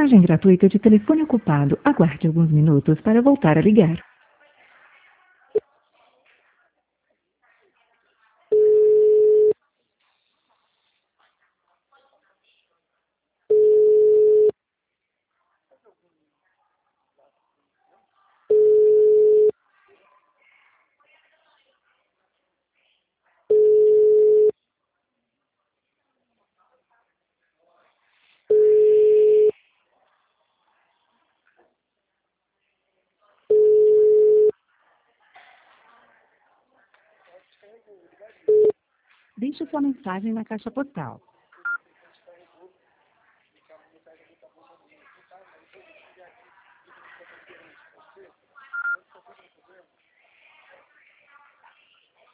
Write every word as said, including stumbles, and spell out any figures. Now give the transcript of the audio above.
Mensagem gratuita de telefone ocupado. Aguarde alguns minutos para voltar a ligar. Deixe sua mensagem na caixa postal.